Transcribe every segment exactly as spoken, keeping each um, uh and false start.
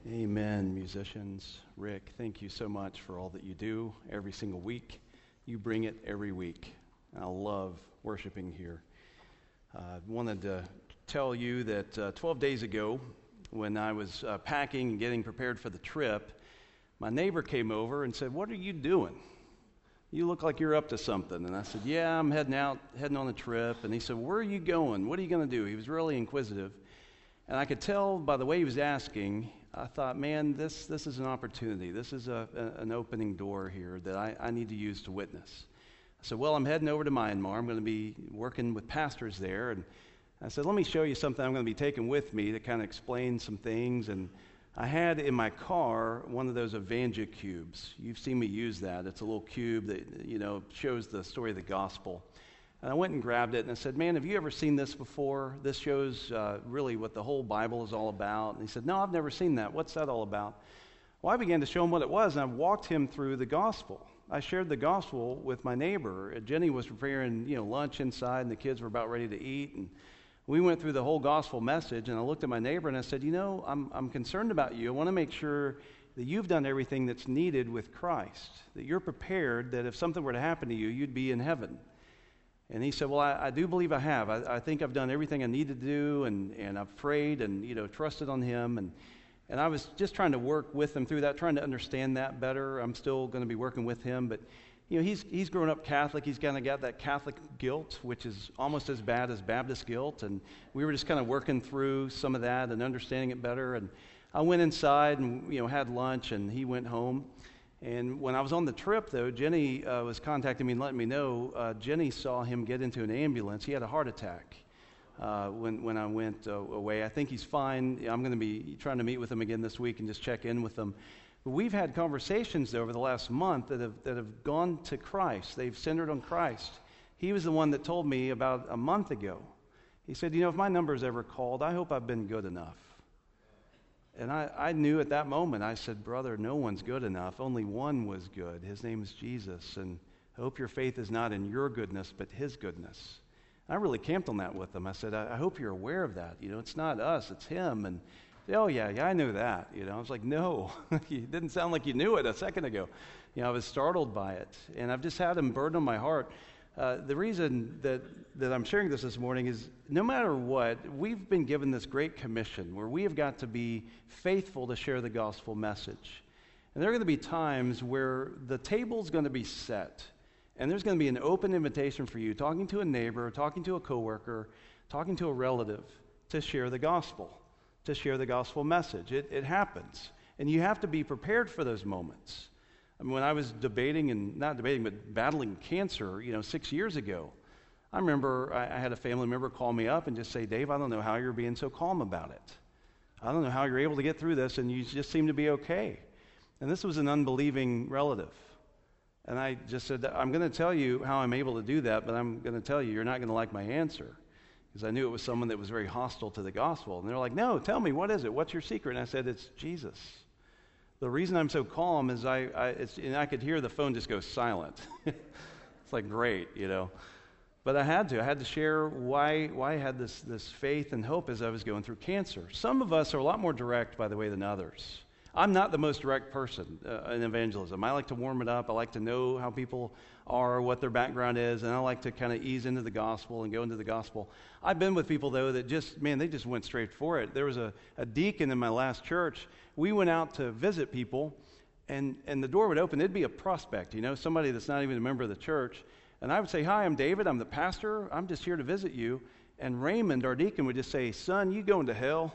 Amen, musicians. Rick, thank you so much for all that you do every single week. You bring it every week. I love worshiping here. I uh, wanted to tell you that uh, twelve days ago, when I was uh, packing and getting prepared for the trip, my neighbor came over and said, "What are you doing? You look like you're up to something." And I said, "Yeah, I'm heading out, heading on a trip." And he said, "Where are you going? What are you going to do?" He was really inquisitive. And I could tell by the way he was asking, I thought, man, this this is an opportunity. This is a, a, an opening door here that I, I need to use to witness. I said, well, I'm heading over to Myanmar. I'm going to be working with pastors there. And I said, let me show you something I'm going to be taking with me to kind of explain some things. And I had in my car one of those Evangel cubes. You've seen me use that. It's a little cube that, you know, shows the story of the gospel. And I went and grabbed it, and I said, man, have you ever seen this before? This shows uh, really what the whole Bible is all about. And he said, no, I've never seen that. What's that all about? Well, I began to show him what it was, and I walked him through the gospel. I shared the gospel with my neighbor. Jenny was preparing, you know, lunch inside, and the kids were about ready to eat. And we went through the whole gospel message, and I looked at my neighbor, and I said, you know, I'm, I'm concerned about you. I want to make sure that you've done everything that's needed with Christ, that you're prepared that if something were to happen to you, you'd be in heaven. And he said, well, I, I do believe I have. I, I think I've done everything I need to do, and, and I've prayed and, you know, trusted on him. And, and I was just trying to work with him through that, trying to understand that better. I'm still going to be working with him. But, you know, he's he's grown up Catholic. He's kind of got that Catholic guilt, which is almost as bad as Baptist guilt. And we were just kind of working through some of that and understanding it better. And I went inside and, you know, had lunch, and he went home. And when I was on the trip, though, Jenny uh, was contacting me and letting me know, uh, Jenny saw him get into an ambulance. He had a heart attack uh, when, when I went uh, away. I think he's fine. I'm going to be trying to meet with him again this week and just check in with him. But we've had conversations over the last month that have, that have gone to Christ. They've centered on Christ. He was the one that told me about a month ago. He said, you know, if my number's ever called, I hope I've been good enough. And I, I knew at that moment, I said, brother, no one's good enough. Only one was good. His name is Jesus. And I hope your faith is not in your goodness, but his goodness. I really camped on that with him. I said, I, I hope you're aware of that. You know, it's not us, it's him. And, oh, yeah, yeah, I knew that. You know, I was like, no, it didn't sound like you knew it a second ago. You know, I was startled by it. And I've just had him burden on my heart. Uh, the reason that, that I'm sharing this this morning is no matter what, we've been given this great commission where we have got to be faithful to share the gospel message. And there are going to be times where the table's going to be set, and there's going to be an open invitation for you, talking to a neighbor, talking to a coworker, talking to a relative, to share the gospel, to share the gospel message. It, it happens, and you have to be prepared for those moments. I mean, when I was debating, and not debating, but battling cancer, you know, six years ago, I remember I, I had a family member call me up and just say, Dave, I don't know how you're being so calm about it. I don't know how you're able to get through this, and you just seem to be okay. And this was an unbelieving relative. And I just said, I'm going to tell you how I'm able to do that, but I'm going to tell you you're not going to like my answer. Because I knew it was someone that was very hostile to the gospel. And they're like, no, tell me, what is it? What's your secret? And I said, it's Jesus. The reason I'm so calm is I, I, it's, and I could hear the phone just go silent. It's like, great, you know. But I had to. I had to share why, why I had this, this faith and hope as I was going through cancer. Some of us are a lot more direct, by the way, than others. I'm not the most direct person uh, in evangelism. I like to warm it up. I like to know how people are, what their background is, and I like to kind of ease into the gospel and go into the gospel. I've been with people, though, that just, man, they just went straight for it. There was a, a deacon in my last church. We went out to visit people, and, and the door would open. It'd be a prospect, you know, somebody that's not even a member of the church. And I would say, hi, I'm David. I'm the pastor. I'm just here to visit you. And Raymond, our deacon, would just say, son, you going to hell?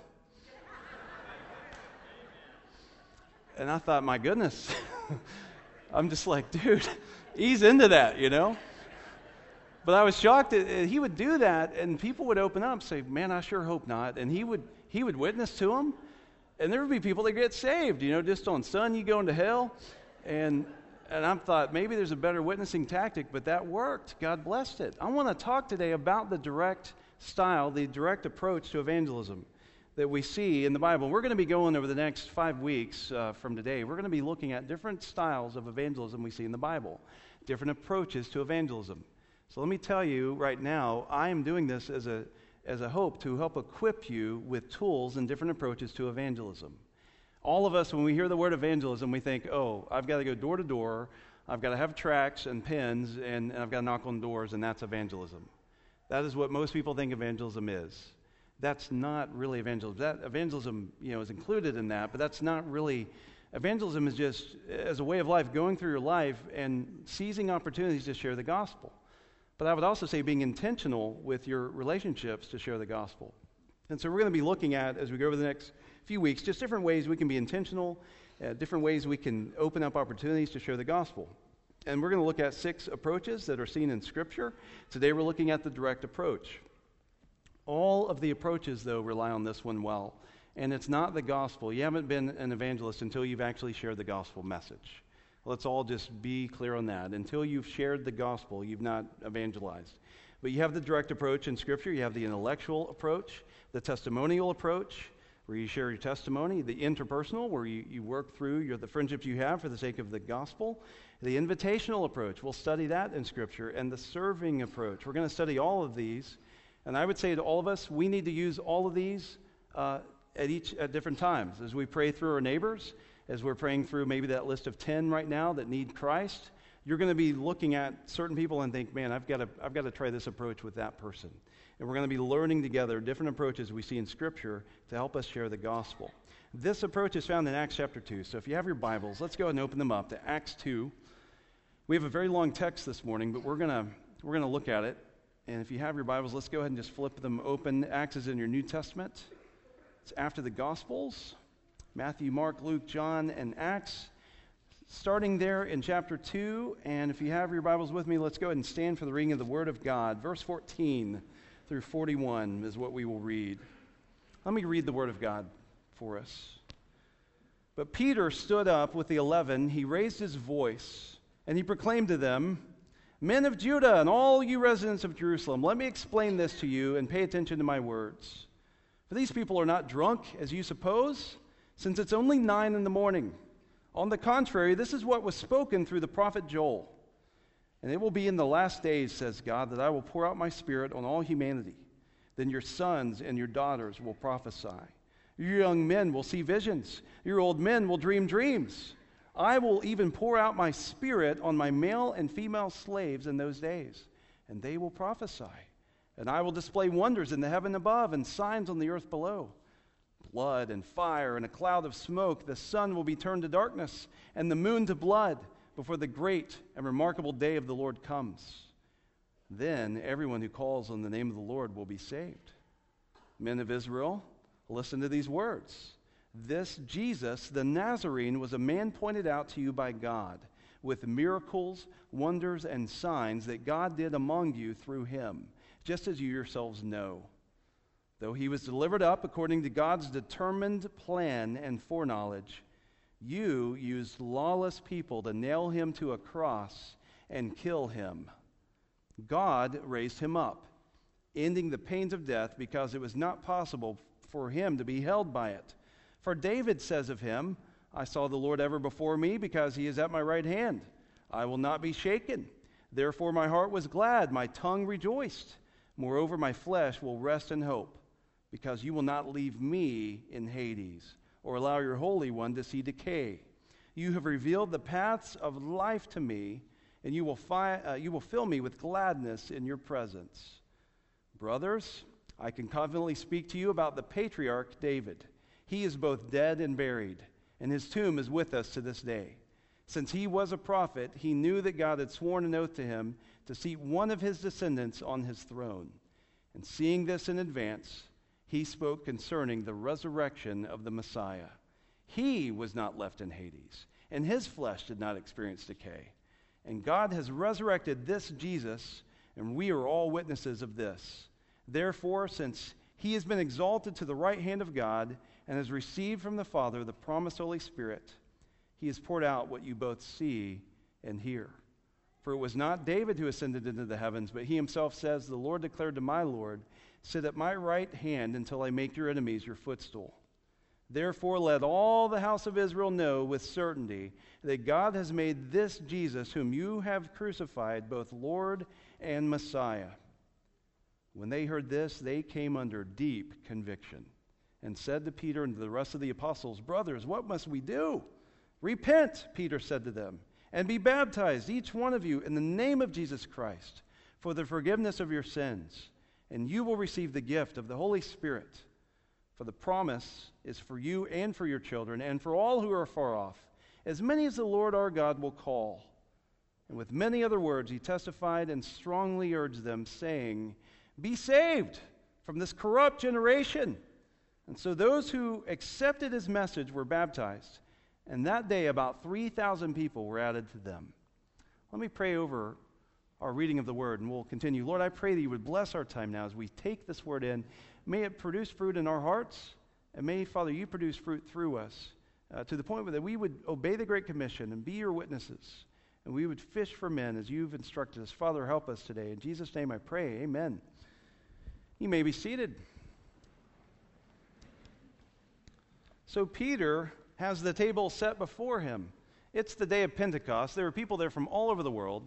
And I thought, my goodness, I'm just like, dude, ease into that, you know? But I was shocked that he would do that, and people would open up and say, man, I sure hope not. And he would he would witness to them, and there would be people that get saved, you know, just on, son, you going to hell? And and I thought, maybe there's a better witnessing tactic, but that worked. God blessed it. I want to talk today about the direct style, the direct approach to evangelism that we see in the Bible. We're going to be going over the next five weeks uh, from today. We're going to be looking at different styles of evangelism we see in the Bible, different approaches to evangelism. So let me tell you right now, I am doing this as a as a hope to help equip you with tools and different approaches to evangelism. All of us, when we hear the word evangelism, we think, oh, I've got to go door to door, I've got to have tracts and pens, and, and I've got to knock on doors, and that's evangelism. That is what most people think evangelism is. That's not really evangelism. That evangelism, you know, is included in that, but that's not really. Evangelism is just as a way of life, going through your life and seizing opportunities to share the gospel. But I would also say being intentional with your relationships to share the gospel. And so we're going to be looking at, as we go over the next few weeks, just different ways we can be intentional, uh, different ways we can open up opportunities to share the gospel. And we're going to look at six approaches that are seen in Scripture. Today we're looking at the direct approach. All of the approaches, though, rely on this one well. And it's not the gospel. You haven't been an evangelist until you've actually shared the gospel message. Let's all just be clear on that. Until you've shared the gospel, you've not evangelized. But you have the direct approach in Scripture. You have the intellectual approach, the testimonial approach, where you share your testimony, the interpersonal, where you, you work through your, the friendships you have for the sake of the gospel, the invitational approach. We'll study that in Scripture, and the serving approach. We're going to study all of these. And I would say to all of us, we need to use all of these uh, at each at different times. As we pray through our neighbors, as we're praying through maybe that list of ten right now that need Christ, you're going to be looking at certain people and think, man, I've got to I've got to try this approach with that person. And we're going to be learning together different approaches we see in Scripture to help us share the gospel. This approach is found in Acts chapter two. So if you have your Bibles, let's go ahead and open them up to Acts two. We have a very long text this morning, but we're going to we're going to look at it. And if you have your Bibles, let's go ahead and just flip them open. Acts is in your New Testament. It's after the Gospels, Matthew, Mark, Luke, John, and Acts. Starting there in chapter two, and if you have your Bibles with me, let's go ahead and stand for the reading of the Word of God. Verse fourteen through forty-one is what we will read. Let me read the Word of God for us. But Peter stood up with the eleven. He raised his voice, and he proclaimed to them, "Men of Judah and all you residents of Jerusalem, let me explain this to you and pay attention to my words. For these people are not drunk, as you suppose, since it's only nine in the morning. On the contrary, this is what was spoken through the prophet Joel. And it will be in the last days, says God, that I will pour out my Spirit on all humanity. Then your sons and your daughters will prophesy. Your young men will see visions. Your old men will dream dreams. I will even pour out my Spirit on my male and female slaves in those days, and they will prophesy. And I will display wonders in the heaven above and signs on the earth below. Blood and fire and a cloud of smoke. The sun will be turned to darkness and the moon to blood before the great and remarkable day of the Lord comes. Then everyone who calls on the name of the Lord will be saved. Men of Israel, listen to these words. This Jesus, the Nazarene, was a man pointed out to you by God, with miracles, wonders, and signs that God did among you through him, just as you yourselves know. Though he was delivered up according to God's determined plan and foreknowledge, you used lawless people to nail him to a cross and kill him. God raised him up, ending the pains of death, because it was not possible for him to be held by it. For David says of him, I saw the Lord ever before me, because he is at my right hand. I will not be shaken. Therefore my heart was glad, my tongue rejoiced. Moreover, my flesh will rest in hope, because you will not leave me in Hades, or allow your Holy One to see decay. You have revealed the paths of life to me, and you will, fi- uh, you will fill me with gladness in your presence. Brothers, I can confidently speak to you about the patriarch David. He is both dead and buried, and his tomb is with us to this day. Since he was a prophet, he knew that God had sworn an oath to him to seat one of his descendants on his throne. And seeing this in advance, he spoke concerning the resurrection of the Messiah. He was not left in Hades, and his flesh did not experience decay. And God has resurrected this Jesus, and we are all witnesses of this. Therefore, since he has been exalted to the right hand of God and has received from the Father the promised Holy Spirit, he has poured out what you both see and hear. For it was not David who ascended into the heavens, but he himself says, the Lord declared to my Lord, sit at my right hand until I make your enemies your footstool. Therefore let all the house of Israel know with certainty that God has made this Jesus, whom you have crucified, both Lord and Messiah. When they heard this, they came under deep conviction. and said to Peter and to the rest of the apostles, "Brothers, what must we do?" "Repent," Peter said to them, "and be baptized, each one of you, in the name of Jesus Christ, for the forgiveness of your sins, and you will receive the gift of the Holy Spirit. For the promise is for you and for your children, and for all who are far off, as many as the Lord our God will call." And with many other words he testified and strongly urged them, saying, "Be saved from this corrupt generation." And so those who accepted his message were baptized, and that day about three thousand people were added to them. Let me pray over our reading of the word, and we'll continue. Lord, I pray that you would bless our time now as we take this word in. May it produce fruit in our hearts, and may, Father, you produce fruit through us uh, to the point that we would obey the Great Commission and be your witnesses, and we would fish for men as you've instructed us. Father, help us today. In Jesus' name I pray, amen. You may be seated. So Peter has the table set before him. It's the day of Pentecost. There are people there from all over the world.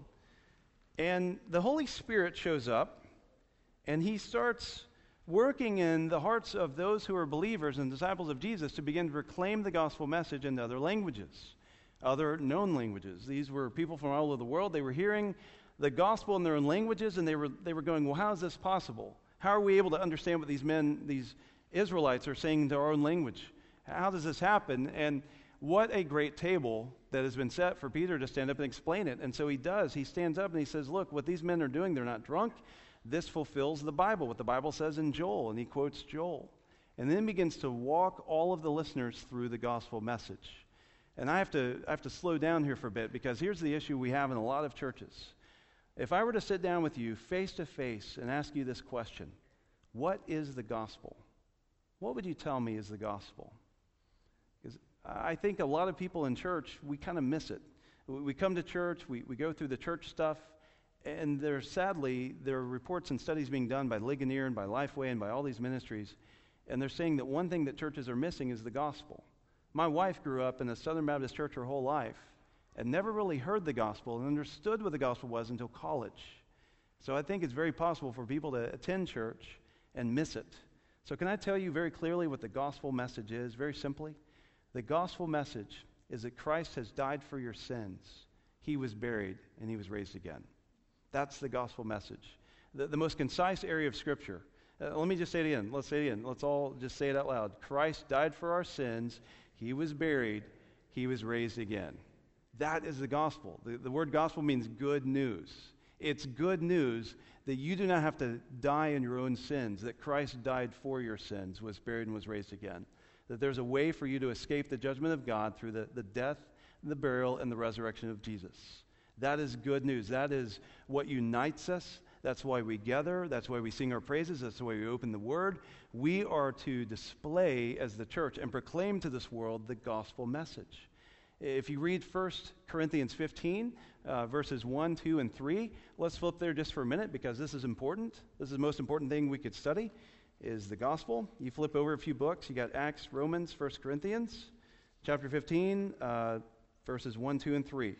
And the Holy Spirit shows up, and he starts working in the hearts of those who are believers and disciples of Jesus to begin to proclaim the gospel message in other languages, other known languages. These were people from all over the world. They were hearing the gospel in their own languages, and they were they were going, well, how is this possible? How are we able to understand what these men, these Israelites, are saying in our own language? How does this happen? And what a great table that has been set for Peter to stand up and explain it. And so he does. He stands up and he says, look, what these men are doing, they're not drunk. This fulfills the Bible, what the Bible says in Joel. And he quotes Joel. And then begins to walk all of the listeners through the gospel message. And I have to I have to slow down here for a bit, because here's the issue we have in a lot of churches. If I were to sit down with you face to face and ask you this question, what is the gospel? What would you tell me is the gospel? Because I think a lot of people in church, we kind of miss it. We come to church, we, we go through the church stuff, and there's sadly, there are reports and studies being done by Ligonier and by Lifeway and by all these ministries, and they're saying that one thing that churches are missing is the gospel. My wife grew up in a Southern Baptist church her whole life and never really heard the gospel and understood what the gospel was until college. So I think it's very possible for people to attend church and miss it. So can I tell you very clearly what the gospel message is, very simply? The gospel message is that Christ has died for your sins. He was buried, and he was raised again. That's the gospel message. The, the most concise area of Scripture. Uh, let me just say it again. Let's say it again. Let's all just say it out loud. Christ died for our sins. He was buried. He was raised again. That is the gospel. The, the word gospel means good news. It's good news that you do not have to die in your own sins, that Christ died for your sins, was buried, and was raised again. That there's a way for you to escape the judgment of God through the, the death, the burial, and the resurrection of Jesus. That is good news. That is what unites us. That's why we gather. That's why we sing our praises. That's why we open the Word. We are to display as the church and proclaim to this world the gospel message. If you read First Corinthians fifteen, uh, verses one, two, and three, let's flip there just for a minute, because this is important. This is the most important thing we could study, is the gospel. You flip over a few books. You got Acts, Romans, First Corinthians, chapter fifteen, uh, verses one, two, and three.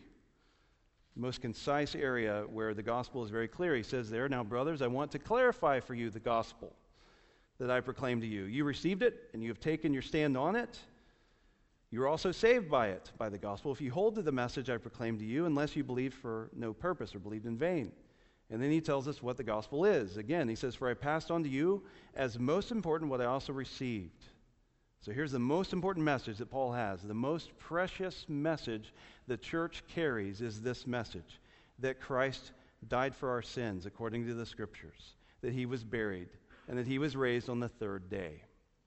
The most concise area where the gospel is very clear. He says there, "Now, brothers, I want to clarify for you the gospel that I proclaim to you. You received it, and you have taken your stand on it. You are also saved by it, by the gospel, if you hold to the message I proclaimed to you, unless you believed for no purpose or believed in vain." And then he tells us what the gospel is. Again, he says, "For I passed on to you as most important what I also received." So here's the most important message that Paul has. The most precious message the church carries is this message, that Christ died for our sins according to the Scriptures, that he was buried, and that he was raised on the third day.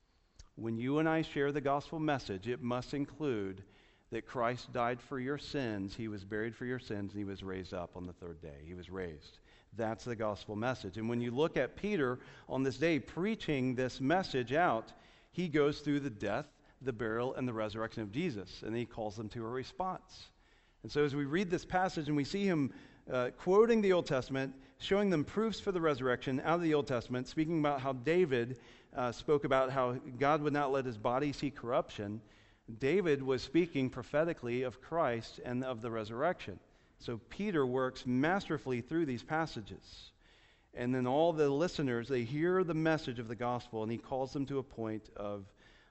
When you and I share the gospel message, it must include that Christ died for your sins, he was buried for your sins, and he was raised up on the third day. He was raised. That's the gospel message. And when you look at Peter on this day preaching this message out, he goes through the death, the burial, and the resurrection of Jesus, and he calls them to a response. And so as we read this passage and we see him uh, quoting the Old Testament, showing them proofs for the resurrection out of the Old Testament, speaking about how David uh, spoke about how God would not let his body see corruption, David was speaking prophetically of Christ and of the resurrection. So Peter works masterfully through these passages. And then all the listeners, they hear the message of the gospel, and he calls them to a point of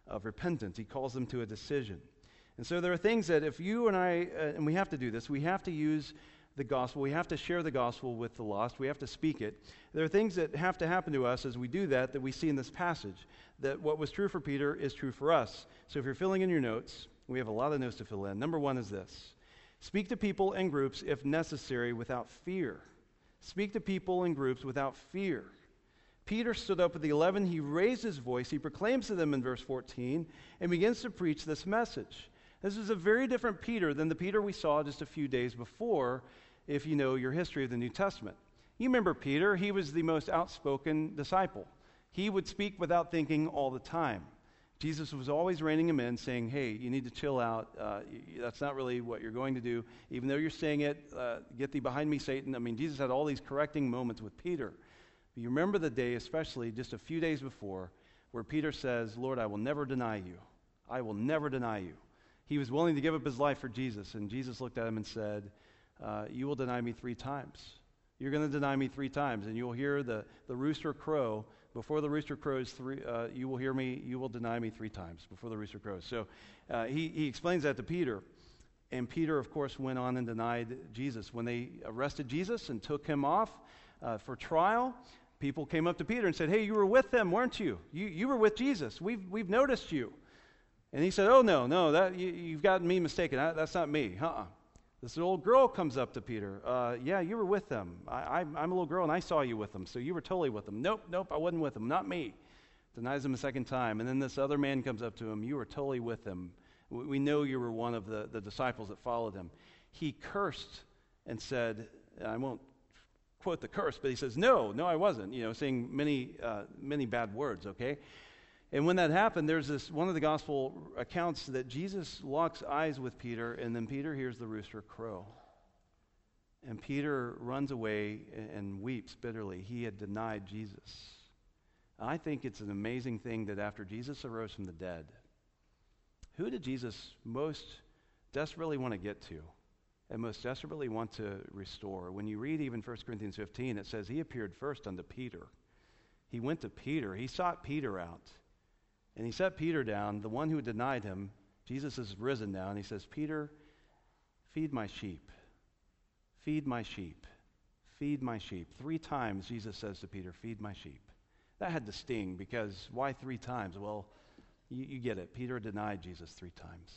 of repentance. He calls them to a decision. And so there are things that if you and I, uh, and we have to do this, we have to use the gospel, we have to share the gospel with the lost, we have to speak it. There are things that have to happen to us as we do that, that we see in this passage, that what was true for Peter is true for us. So if you're filling in your notes, we have a lot of notes to fill in. Number one is this: speak to people and groups if necessary without fear. Speak to people and groups without fear. Peter stood up with the eleven, he raised his voice, he proclaims to them in verse fourteen, and begins to preach this message. This is a very different Peter than the Peter we saw just a few days before, if you know your history of the New Testament. You remember Peter, he was the most outspoken disciple. He would speak without thinking all the time. Jesus was always reining him in, saying, hey, you need to chill out. Uh, that's not really what you're going to do. Even though you're saying it, uh, get thee behind me, Satan. I mean, Jesus had all these correcting moments with Peter. But you remember the day, especially just a few days before, where Peter says, Lord, I will never deny you. I will never deny you. He was willing to give up his life for Jesus, and Jesus looked at him and said, uh, you will deny me three times. You're going to deny me three times, and you'll hear the, the rooster crow. Before the rooster crows, three, uh, you will hear me, you will deny me three times before the rooster crows. So uh, he, he explains that to Peter. And Peter, of course, went on and denied Jesus. When they arrested Jesus and took him off uh, for trial, people came up to Peter and said, hey, you were with them, weren't you? You, you were with Jesus. We've, we've noticed you. And he said, oh, no, no, that you, you've gotten me mistaken. I, that's not me. Uh-uh. This little girl comes up to Peter. Uh, yeah, you were with them. I, I, I'm a little girl, and I saw you with them, so you were totally with them. Nope, nope, I wasn't with them. Not me. Denies him a second time. And then this other man comes up to him. You were totally with them. We, we know you were one of the, the disciples that followed him. He cursed and said, I won't quote the curse, but he says, no, no, I wasn't, you know, saying many, uh, many bad words, okay? And when that happened, there's this one of the gospel accounts that Jesus locks eyes with Peter, and then Peter hears the rooster crow. And Peter runs away and weeps bitterly. He had denied Jesus. I think it's an amazing thing that after Jesus arose from the dead, who did Jesus most desperately want to get to and most desperately want to restore? When you read even First Corinthians fifteen, it says he appeared first unto Peter. He went to Peter. He sought Peter out. And he set Peter down, the one who had denied him. Jesus has risen now, and he says, Peter, feed my sheep. Feed my sheep. Feed my sheep. Three times Jesus says to Peter, feed my sheep. That had to sting, because why three times? Well, you, you get it. Peter denied Jesus three times.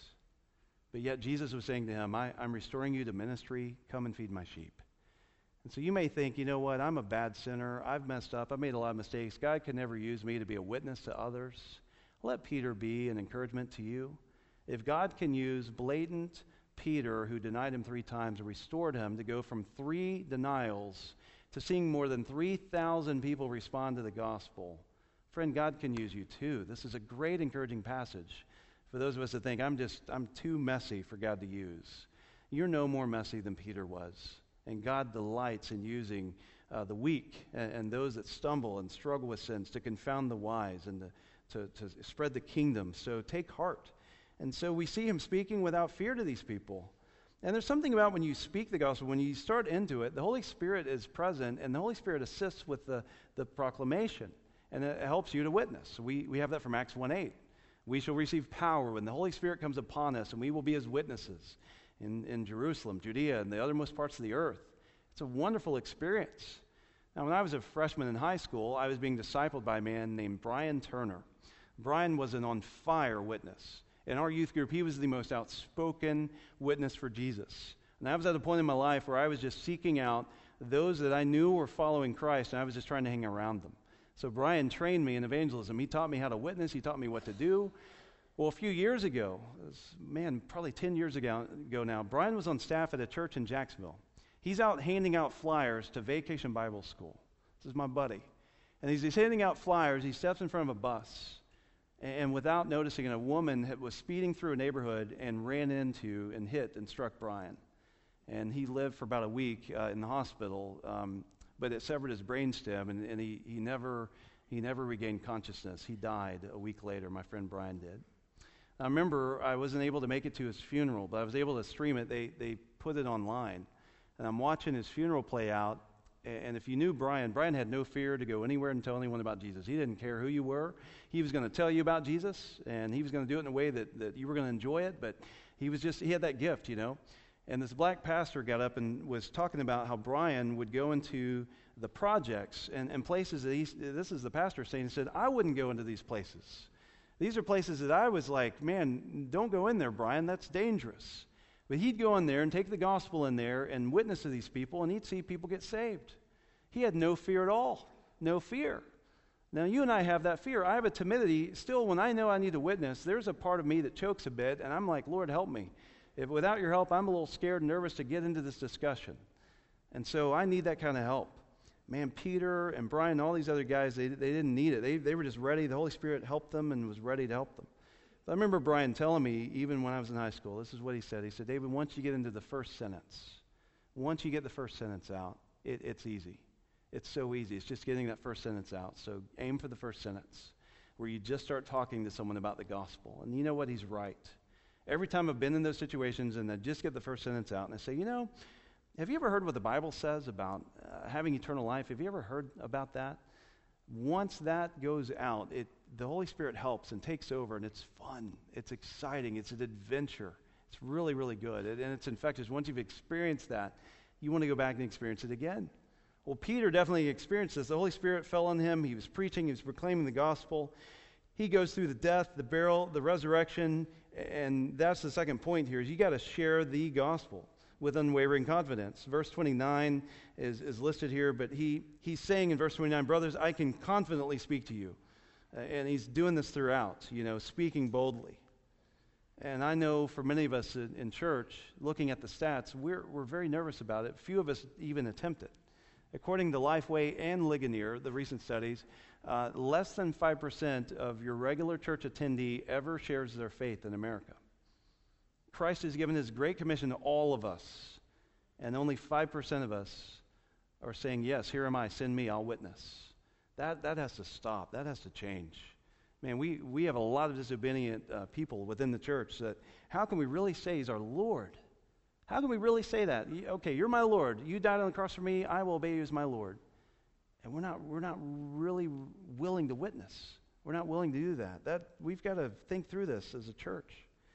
But yet Jesus was saying to him, I, I'm restoring you to ministry. Come and feed my sheep. And so you may think, you know what, I'm a bad sinner. I've messed up. I've made a lot of mistakes. God can never use me to be a witness to others. Let Peter be an encouragement to you. If God can use blatant Peter, who denied him three times and restored him, to go from three denials to seeing more than three thousand people respond to the gospel, friend, God can use you too. This is a great encouraging passage for those of us that think, I'm just, I'm too messy for God to use. You're no more messy than Peter was. And God delights in using uh, the weak and, and those that stumble and struggle with sins to confound the wise and to To, to spread the kingdom. So take heart. And so we see him speaking without fear to these people. And there's something about when you speak the gospel, when you start into it, the Holy Spirit is present, and the Holy Spirit assists with the, the proclamation. And it helps you to witness. We, we have that from Acts one eight. We shall receive power when the Holy Spirit comes upon us, and we will be his witnesses in, in Jerusalem, Judea, and the othermost parts of the earth. It's a wonderful experience. Now, when I was a freshman in high school, I was being discipled by a man named Brian Turner. Brian was an on-fire witness. In our youth group, he was the most outspoken witness for Jesus. And I was at a point in my life where I was just seeking out those that I knew were following Christ, and I was just trying to hang around them. So Brian trained me in evangelism. He taught me how to witness. He taught me what to do. Well, a few years ago, was, man, probably ten years ago, ago now, Brian was on staff at a church in Jacksonville. He's out handing out flyers to Vacation Bible School. This is my buddy. And as he's handing out flyers, he steps in front of a bus. And without noticing it, a woman was speeding through a neighborhood and ran into and hit and struck Brian. And he lived for about a week uh, in the hospital, um, but it severed his brainstem, and, and he, he never he never regained consciousness. He died a week later. My friend Brian did. I remember I wasn't able to make it to his funeral, but I was able to stream it. They they put it online, and I'm watching his funeral play out, And if you knew Brian, Brian had no fear to go anywhere and tell anyone about Jesus. He didn't care who you were. He was going to tell you about Jesus, and he was going to do it in a way that, that you were going to enjoy it, but he was just, he had that gift, you know. And this black pastor got up and was talking about how Brian would go into the projects and, and places that he, this is the pastor saying, he said, I wouldn't go into these places. These are places that I was like, man, don't go in there, Brian, that's dangerous. But he'd go in there and take the gospel in there and witness to these people, and he'd see people get saved. He had no fear at all. No fear. Now, you and I have that fear. I have a timidity. Still, when I know I need to witness, there's a part of me that chokes a bit, and I'm like, Lord, help me. If without your help, I'm a little scared and nervous to get into this discussion. And so I need that kind of help. Man, Peter and Brian and all these other guys, they, they didn't need it. They, they were just ready. The Holy Spirit helped them and was ready to help them. I remember Brian telling me, even when I was in high school, this is what he said. He said, David, once you get into the first sentence, once you get the first sentence out, it, it's easy. It's so easy. It's just getting that first sentence out. So aim for the first sentence, where you just start talking to someone about the gospel. And you know what? He's right. Every time I've been in those situations and I just get the first sentence out and I say, you know, have you ever heard what the Bible says about uh, having eternal life? Have you ever heard about that? Once that goes out, it the Holy Spirit helps and takes over, and it's fun. It's exciting. It's an adventure. It's really, really good. It, and it's infectious. Once you've experienced that, you want to go back and experience it again. Well, Peter definitely experienced this. The Holy Spirit fell on him. He was preaching. He was proclaiming the gospel. He goes through the death, the burial, the resurrection, and that's the second point here, is you got to share the gospel with unwavering confidence. Verse twenty-nine is, is listed here, but he he's saying in verse twenty-nine, brothers, I can confidently speak to you. Uh, and he's doing this throughout, you know, speaking boldly. And I know for many of us in, in church, looking at the stats, we're we're very nervous about it. Few of us even attempt it. According to Lifeway and Ligonier, the recent studies, uh, less than five percent of your regular church attendee ever shares their faith in America. Christ has given his great commission to all of us, and only five percent of us are saying, yes, here am I, send me, I'll witness. That that has to stop. That has to change. Man, we, we have a lot of disobedient uh, people within the church that, how can we really say he's our Lord? How can we really say that? Okay, you're my Lord. You died on the cross for me. I will obey you as my Lord. And we're not we're not really willing to witness. We're not willing to do that. That we've got to think through this as a church.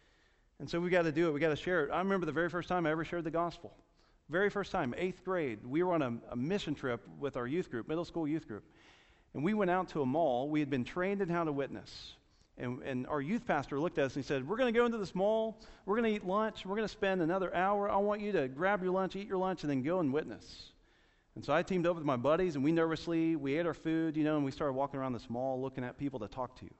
And so we got to do it. We got to share it. I remember the very first time I ever shared the gospel. Very first time, eighth grade. We were on a, a mission trip with our youth group, middle school youth group. And we went out to a mall. We had been trained in how to witness. And, and our youth pastor looked at us and he said, we're going to go into this mall. We're going to eat lunch. We're going to spend another hour. I want you to grab your lunch, eat your lunch, and then go and witness. And so I teamed up with my buddies, and we nervously, we ate our food, you know, and we started walking around this mall looking at people to talk to.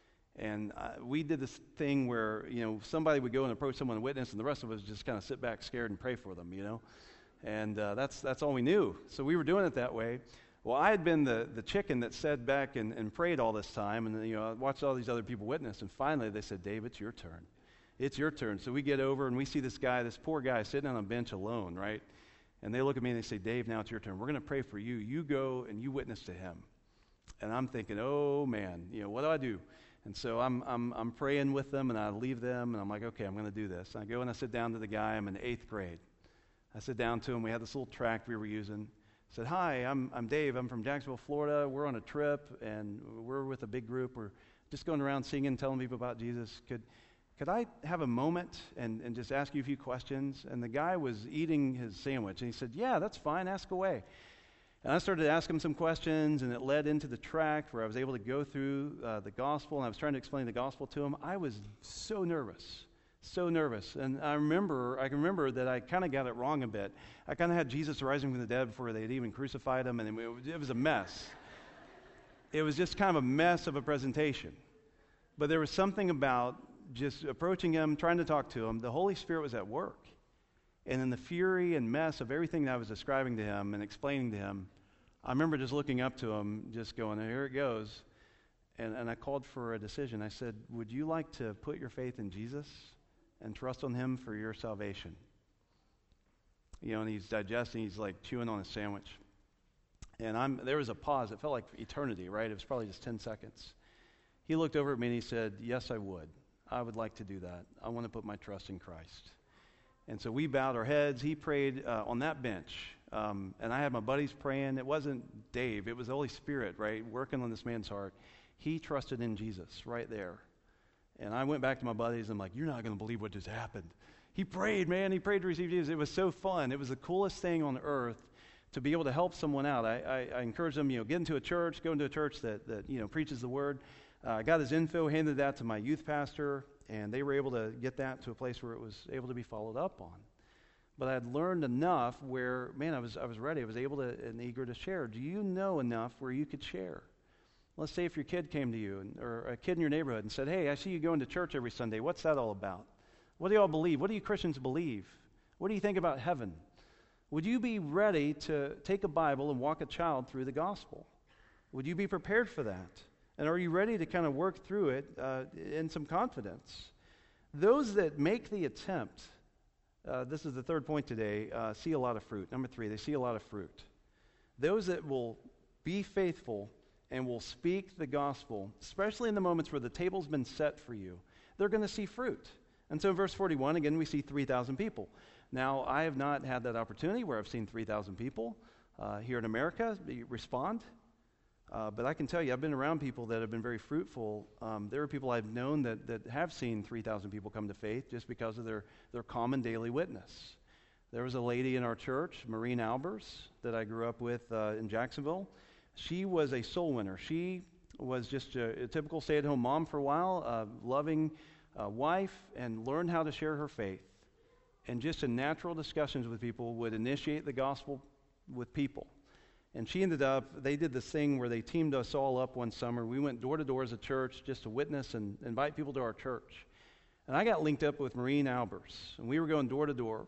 And uh, we did this thing where, you know, somebody would go and approach someone and witness, and the rest of us just kind of sit back scared and pray for them, you know. And uh, that's that's all we knew. So we were doing it that way. Well, I had been the, the chicken that sat back and, and prayed all this time, and, you know, I watched all these other people witness, and finally they said, Dave, it's your turn. It's your turn. So we get over, and we see this guy, this poor guy, sitting on a bench alone, right? And they look at me and they say, Dave, now it's your turn. We're going to pray for you. You go and you witness to him. And I'm thinking, oh, man, you know, what do I do? And so I'm I'm I'm praying with them, and I leave them, and I'm like, okay, I'm going to do this. And I go and I sit down to the guy. I'm in eighth grade. I sit down to him. We had this little tract we were using. I said, hi, I'm I'm Dave. I'm from Jacksonville, Florida. We're on a trip, and we're with a big group. We're just going around singing, telling people about Jesus. Could could I have a moment and, and just ask you a few questions? And the guy was eating his sandwich, and he said, yeah, that's fine. Ask away. And I started to ask him some questions, and it led into the tract where I was able to go through uh, the gospel, and I was trying to explain the gospel to him. I was so nervous, so nervous. And I remember, I can remember that I kind of got it wrong a bit. I kind of had Jesus rising from the dead before they had even crucified him, and it, it was a mess. It was just kind of a mess of a presentation. But there was something about just approaching him, trying to talk to him. The Holy Spirit was at work. And in the fury and mess of everything that I was describing to him and explaining to him, I remember just looking up to him, just going, here it goes. And, and I called for a decision. I said, would you like to put your faith in Jesus and trust on him for your salvation? You know, and he's digesting, he's like chewing on a sandwich. And I'm there was a pause. It felt like eternity, right? It was probably just ten seconds. He looked over at me and he said, yes, I would. I would like to do that. I want to put my trust in Christ. And so we bowed our heads. He prayed uh, on that bench Um, and I had my buddies praying. It wasn't Dave. It was the Holy Spirit, right, working on this man's heart. He trusted in Jesus right there. And I went back to my buddies. And I'm like, you're not going to believe what just happened. He prayed, man. He prayed to receive Jesus. It was so fun. It was the coolest thing on earth to be able to help someone out. I, I, I encourage them, you know, get into a church, go into a church that, that you know, preaches the word. Uh, I got his info, handed that to my youth pastor, and they were able to get that to a place where it was able to be followed up on. But I had learned enough where, man, I was I was ready. I was able to and eager to share. Do you know enough where you could share? Let's say if your kid came to you, and, or a kid in your neighborhood, and said, hey, I see you going to church every Sunday. What's that all about? What do you all believe? What do you Christians believe? What do you think about heaven? Would you be ready to take a Bible and walk a child through the gospel? Would you be prepared for that? And are you ready to kind of work through it uh, in some confidence? Those that make the attempt, uh, this is the third point today, uh, see a lot of fruit. Number three, they see a lot of fruit. Those that will be faithful and will speak the gospel, especially in the moments where the table's been set for you, they're going to see fruit. And so in verse forty-one, again, we see three thousand people. Now, I have not had that opportunity where I've seen three thousand people uh, here in America respond. Uh, but I can tell you, I've been around people that have been very fruitful. Um, there are people I've known that, that have seen three thousand people come to faith just because of their, their common daily witness. There was a lady in our church, Maureen Albers, that I grew up with uh, in Jacksonville. She was a soul winner. She was just a, a typical stay-at-home mom for a while, uh, loving uh, wife, and learned how to share her faith. And just in natural discussions with people would initiate the gospel with people. And she ended up, they did this thing where they teamed us all up one summer. We went door to door as a church just to witness and invite people to our church. And I got linked up with Maureen Albers, and we were going door to door.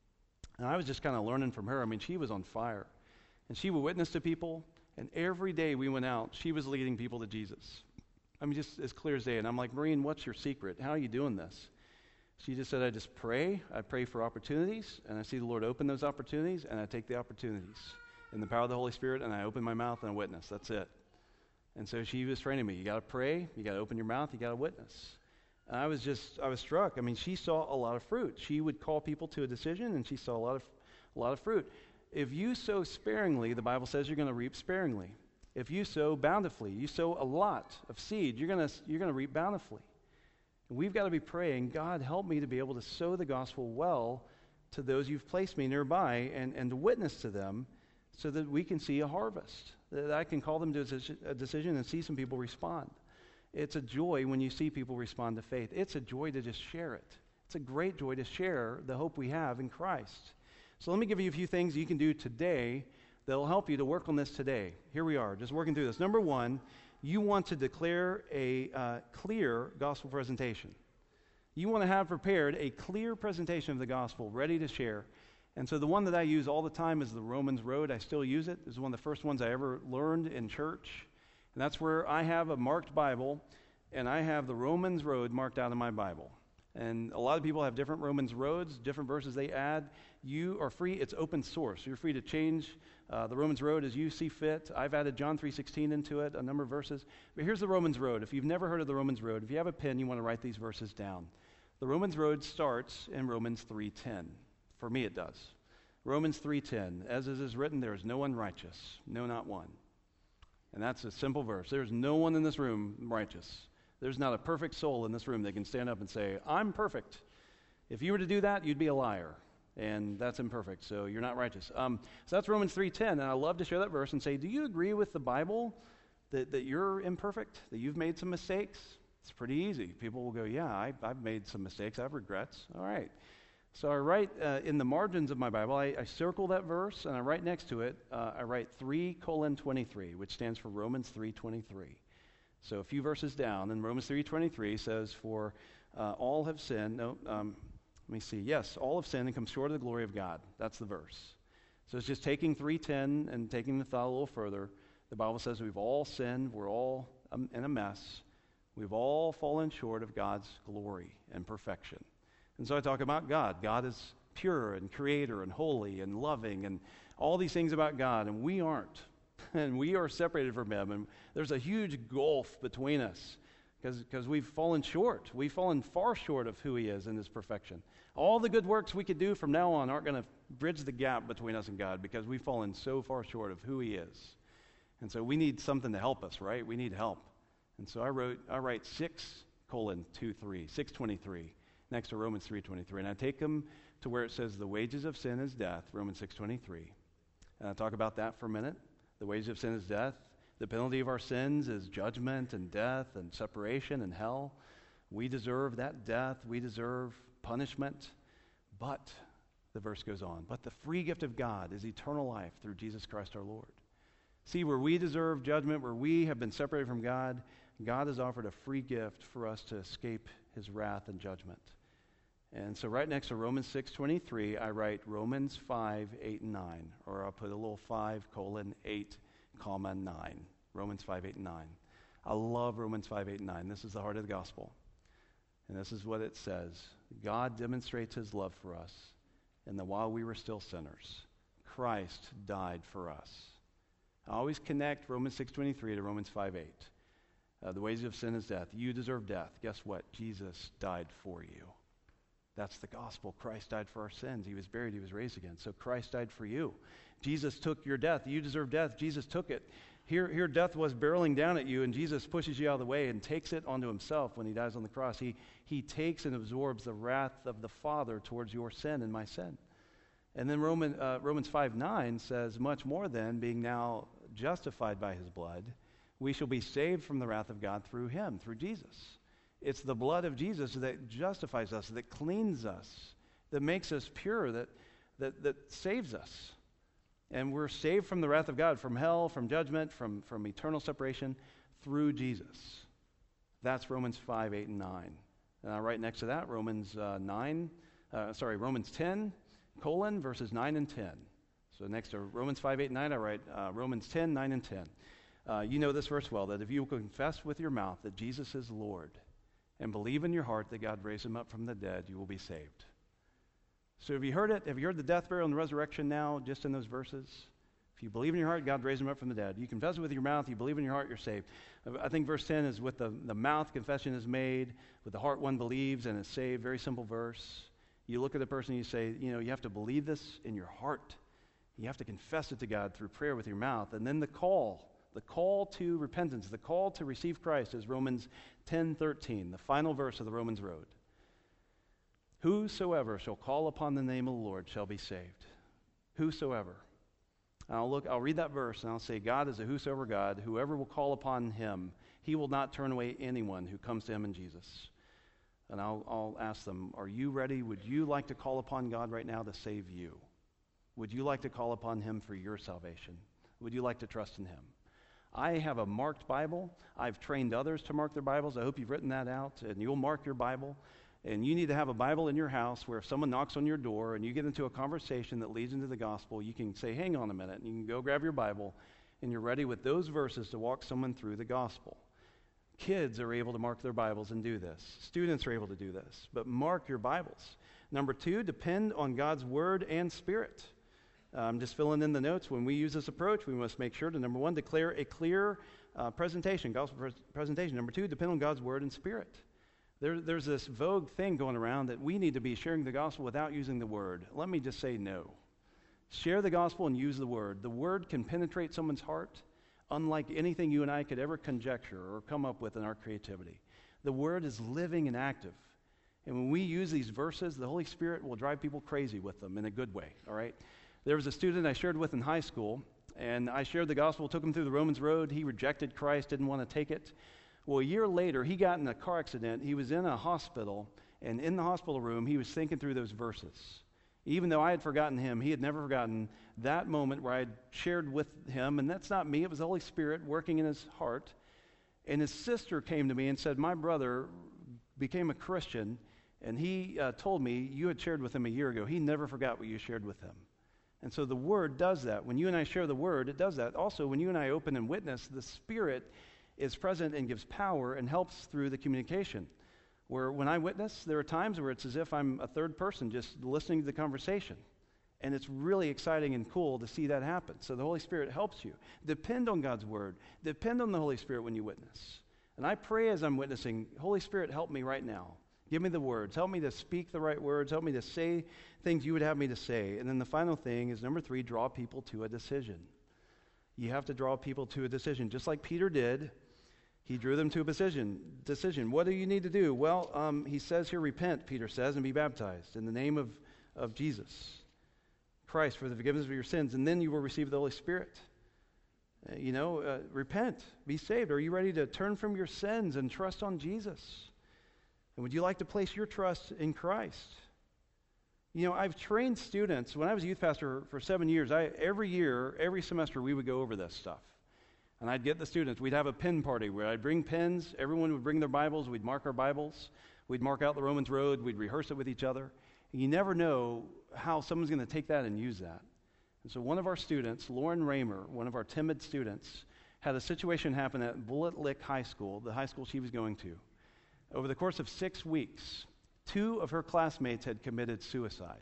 And I was just kind of learning from her. I mean, she was on fire. And she would witness to people, and every day we went out, she was leading people to Jesus. I mean, just as clear as day. And I'm like, Maureen, what's your secret? How are you doing this? She just said, I just pray. I pray for opportunities, and I see the Lord open those opportunities, and I take the opportunities in the power of the Holy Spirit, and I open my mouth and I witness. That's it. And so she was training me. You got to pray. You got to open your mouth. You got to witness. And I was just, I was struck. I mean, she saw a lot of fruit. She would call people to a decision, and she saw a lot of, a lot of fruit. If you sow sparingly, the Bible says you're going to reap sparingly. If you sow bountifully, you sow a lot of seed, you're going to, you're going to reap bountifully. And we've got to be praying, God, help me to be able to sow the gospel well to those you've placed me nearby and, and to witness to them so that we can see a harvest, that I can call them to a decision and see some people respond. It's a joy when you see people respond to faith. It's a joy to just share it. It's a great joy to share the hope we have in Christ. So let me give you a few things you can do today that will help you to work on this today. Here we are, just working through this. Number one, you want to declare a uh, clear gospel presentation. You want to have prepared a clear presentation of the gospel, ready to share. And so the one that I use all the time is the Romans Road. I still use it. It's one of the first ones I ever learned in church. And that's where I have a marked Bible, and I have the Romans Road marked out in my Bible. And a lot of people have different Romans roads, different verses they add. You are free. It's open source. You're free to change uh, the Romans Road as you see fit. I've added John three sixteen into it, a number of verses. But here's the Romans Road. If you've never heard of the Romans Road, if you have a pen, you want to write these verses down. The Romans Road starts in Romans three ten. For me, it does. Romans three ten. As it is written, there is no one righteous, no, not one. And that's a simple verse. There's no one in this room righteous. There's not a perfect soul in this room that can stand up and say, I'm perfect. If you were to do that, you'd be a liar. And that's imperfect, so you're not righteous. Um, so that's Romans three ten, and I love to share that verse and say, do you agree with the Bible that, that you're imperfect, that you've made some mistakes? It's pretty easy. People will go, yeah, I, I've made some mistakes. I have regrets. All right. So I write uh, in the margins of my Bible, I, I circle that verse, and I write next to it, uh, I write three colon twenty-three, which stands for Romans three twenty-three. So a few verses down, and Romans three twenty-three says, for uh, all have sinned. No, um, let me see. Yes, all have sinned and come short of the glory of God. That's the verse. So it's just taking three ten and taking the thought a little further. The Bible says we've all sinned. We're all um, in a mess. We've all fallen short of God's glory and perfection. And so I talk about God. God is pure and creator and holy and loving and all these things about God, and we aren't. And we are separated from him, and there's a huge gulf between us. because we've fallen short. We've fallen far short of who he is in his perfection. All the good works we could do from now on aren't going to bridge the gap between us and God because we've fallen so far short of who he is. And so we need something to help us, right? We need help. And so I wrote, I write six colon two three, six twenty-three, next to Romans three twenty-three. And I take them to where it says the wages of sin is death, Romans six twenty-three. And I'll talk about that for a minute. The wages of sin is death. The penalty of our sins is judgment and death and separation and hell. We deserve that death. We deserve punishment. But, the verse goes on, but the free gift of God is eternal life through Jesus Christ our Lord. See, where we deserve judgment, where we have been separated from God, God has offered a free gift for us to escape his wrath and judgment. And so right next to Romans six twenty-three, I write Romans five, eight, and nine. Or I'll put a little five colon eight, comma nine. Romans five, eight, and nine. I love Romans five, eight, and nine. This is the heart of the gospel. And this is what it says. God demonstrates his love for us, and that while we were still sinners, Christ died for us. I always connect Romans six twenty-three to Romans five, eight. Uh, the wages of sin is death. You deserve death. Guess what? Jesus died for you. That's the gospel. Christ died for our sins. He was buried. He was raised again. So Christ died for you. Jesus took your death. You deserve death. Jesus took it. Here, here death was barreling down at you, and Jesus pushes you out of the way and takes it onto himself when he dies on the cross. He, he takes and absorbs the wrath of the Father towards your sin and my sin. And then Roman, uh, Romans five nine says, much more than, being now justified by his blood, we shall be saved from the wrath of God through him, through Jesus. It's the blood of Jesus that justifies us, that cleans us, that makes us pure, that, that, that saves us. And we're saved from the wrath of God, from hell, from judgment, from, from eternal separation through Jesus. That's Romans five, eight, and nine. And I write next to that Romans uh, nine, uh, sorry, Romans ten, colon, verses nine and ten. So next to Romans five, eight, and nine, I write uh, Romans ten, nine, and ten. Uh, you know this verse well, that if you will confess with your mouth that Jesus is Lord and believe in your heart that God raised him up from the dead, you will be saved. So have you heard it? Have you heard the death, burial, and the resurrection now just in those verses? If you believe in your heart, God raised him up from the dead. You confess it with your mouth, you believe in your heart, you're saved. I think verse ten is with the, the mouth confession is made, with the heart one believes and is saved. Very simple verse. You look at the person and you say, you know, you have to believe this in your heart. You have to confess it to God through prayer with your mouth. And then the call, the call to repentance, the call to receive Christ is Romans ten thirteen, the final verse of the Romans Road. Whosoever shall call upon the name of the Lord shall be saved. Whosoever. I'll look, I'll read that verse and I'll say, God is a whosoever God. Whoever will call upon him, he will not turn away anyone who comes to him in Jesus. And I'll, I'll ask them, are you ready? Would you like to call upon God right now to save you? Would you like to call upon him for your salvation? Would you like to trust in him? I have a marked Bible. I've trained others to mark their Bibles. I hope you've written that out, and you'll mark your Bible. And you need to have a Bible in your house where if someone knocks on your door and you get into a conversation that leads into the gospel, you can say, hang on a minute, and you can go grab your Bible, and you're ready with those verses to walk someone through the gospel. Kids are able to mark their Bibles and do this. Students are able to do this. But mark your Bibles. Number two, depend on God's word and spirit. I'm um, just filling in the notes. When we use this approach, we must make sure to, number one, declare a clear uh, presentation, gospel pres- presentation. Number two, depend on God's word and spirit. There, there's this vogue thing going around that we need to be sharing the gospel without using the word. Let me just say no. Share the gospel and use the word. The word can penetrate someone's heart unlike anything you and I could ever conjecture or come up with in our creativity. The word is living and active. And when we use these verses, the Holy Spirit will drive people crazy with them in a good way, all right? There was a student I shared with in high school, and I shared the gospel, took him through the Romans Road. He rejected Christ, didn't want to take it. Well, a year later, he got in a car accident. He was in a hospital, and in the hospital room, he was thinking through those verses. Even though I had forgotten him, he had never forgotten that moment where I had shared with him, and that's not me, it was the Holy Spirit working in his heart. And his sister came to me and said, my brother became a Christian, and he uh, told me you had shared with him a year ago. He never forgot what you shared with him. And so the Word does that. When you and I share the Word, it does that. Also, when you and I open and witness, the Spirit is present and gives power and helps through the communication. Where when I witness, there are times where it's as if I'm a third person just listening to the conversation. And it's really exciting and cool to see that happen. So the Holy Spirit helps you. Depend on God's Word. Depend on the Holy Spirit when you witness. And I pray as I'm witnessing, Holy Spirit, help me right now. Give me the words. Help me to speak the right words. Help me to say things you would have me to say. And then the final thing is, number three, draw people to a decision. You have to draw people to a decision. Just like Peter did, he drew them to a decision. Decision. What do you need to do? Well, um, he says here, repent, Peter says, and be baptized in the name of, of Jesus Christ for the forgiveness of your sins, and then you will receive the Holy Spirit. Uh, you know, uh, repent, be saved. Are you ready to turn from your sins and trust on Jesus? And would you like to place your trust in Christ? You know, I've trained students. When I was a youth pastor for seven years, I, every year, every semester, we would go over this stuff. And I'd get the students. We'd have a pen party where I'd bring pens. Everyone would bring their Bibles. We'd mark our Bibles. We'd mark out the Romans Road. We'd rehearse it with each other. And you never know how someone's going to take that and use that. And so one of our students, Lauren Raymer, one of our timid students, had a situation happen at Bullet Lick High School, the high school she was going to. Over the course of six weeks, two of her classmates had committed suicide.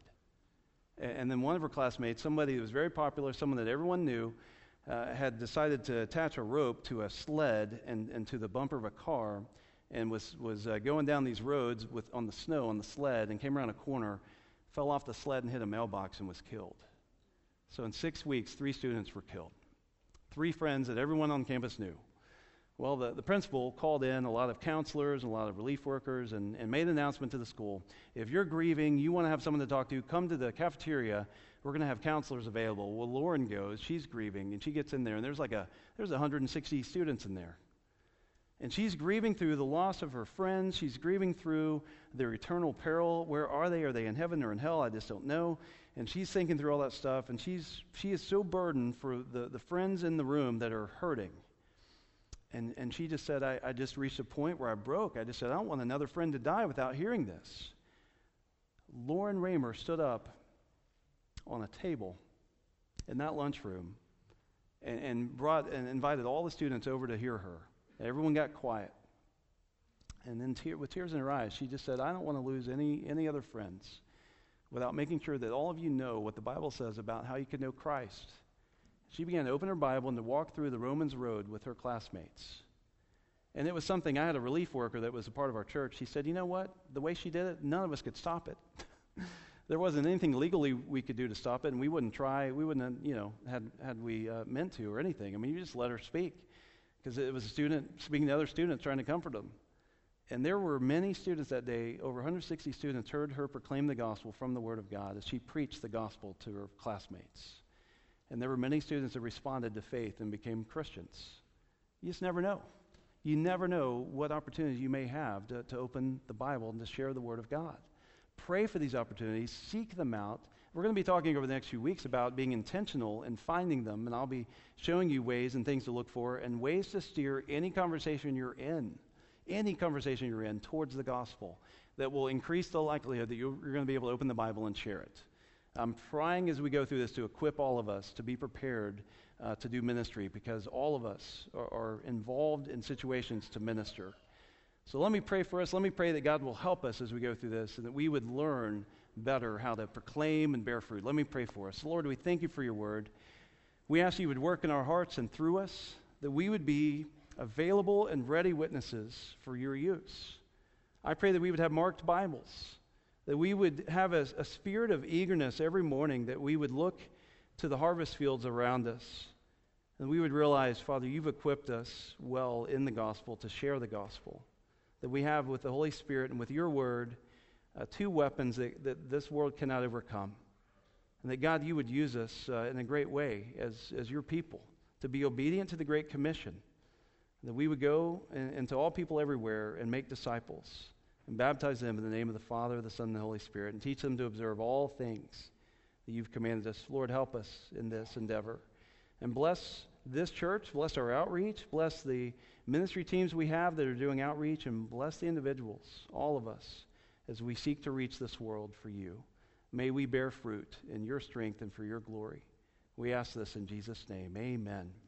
And then one of her classmates, somebody who was very popular, someone that everyone knew, uh, had decided to attach a rope to a sled and, and to the bumper of a car and was, was uh, going down these roads with, on the snow on the sled and came around a corner, fell off the sled and hit a mailbox and was killed. So in six weeks, three students were killed. Three friends that everyone on campus knew. Well, the, the principal called in a lot of counselors and a lot of relief workers and, and made an announcement to the school. If you're grieving, you want to have someone to talk to, come to the cafeteria. We're going to have counselors available. Well, Lauren goes. She's grieving, and she gets in there, and there's like a there's one hundred sixty students in there. And she's grieving through the loss of her friends. She's grieving through their eternal peril. Where are they? Are they in heaven or in hell? I just don't know. And she's thinking through all that stuff, and she's she is so burdened for the, the friends in the room that are hurting. And and she just said, I, I just reached a point where I broke. I just said, I don't want another friend to die without hearing this. Lauren Raymer stood up on a table in that lunchroom and, and brought and invited all the students over to hear her. Everyone got quiet. And then te- with tears in her eyes, she just said, I don't want to lose any, any other friends without making sure that all of you know what the Bible says about how you can know Christ. She began to open her Bible and to walk through the Romans Road with her classmates. And it was something, I had a relief worker that was a part of our church. He said, you know what? The way she did it, none of us could stop it. There wasn't anything legally we could do to stop it, and we wouldn't try, we wouldn't have, you know, had, had we uh, meant to or anything. I mean, you just let her speak because it was a student speaking to other students trying to comfort them. And there were many students that day, over one hundred sixty students heard her proclaim the gospel from the Word of God as she preached the gospel to her classmates. And there were many students that responded to faith and became Christians. You just never know. You never know what opportunities you may have to, to open the Bible and to share the Word of God. Pray for these opportunities. Seek them out. We're going to be talking over the next few weeks about being intentional and finding them, and I'll be showing you ways and things to look for and ways to steer any conversation you're in, any conversation you're in towards the gospel that will increase the likelihood that you're going to be able to open the Bible and share it. I'm trying as we go through this to equip all of us to be prepared uh, to do ministry because all of us are, are involved in situations to minister. So let me pray for us. Let me pray that God will help us as we go through this and that we would learn better how to proclaim and bear fruit. Let me pray for us. Lord, we thank you for your word. We ask you would work in our hearts and through us, that we would be available and ready witnesses for your use. I pray that we would have marked Bibles, that we would have a, a spirit of eagerness every morning, that we would look to the harvest fields around us, and we would realize, Father, you've equipped us well in the gospel to share the gospel, that we have with the Holy Spirit and with your word uh, two weapons that, that this world cannot overcome, and that, God, you would use us uh, in a great way as, as your people to be obedient to the Great Commission, that we would go in, into all people everywhere and make disciples and baptize them in the name of the Father, the Son, and the Holy Spirit, and teach them to observe all things that you've commanded us. Lord, help us in this endeavor. And bless this church, bless our outreach, bless the ministry teams we have that are doing outreach, and bless the individuals, all of us, as we seek to reach this world for you. May we bear fruit in your strength and for your glory. We ask this in Jesus' name. Amen.